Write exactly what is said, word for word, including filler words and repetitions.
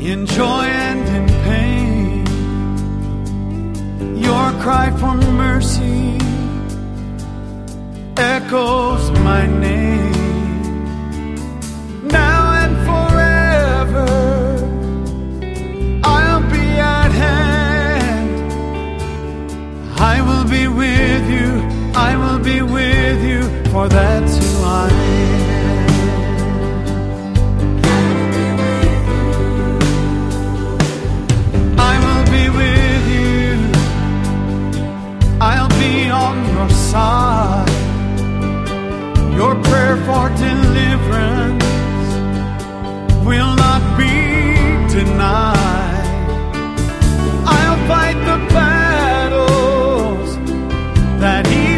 in joy and in pain. Your cry for mercy echoes my name. Now and forever I'll be at hand. I will be with you, I will be with you, for that's who I am. I will be with you, I'll be on your side. Your prayer for deliverance will not be denied. I'll fight the battles that He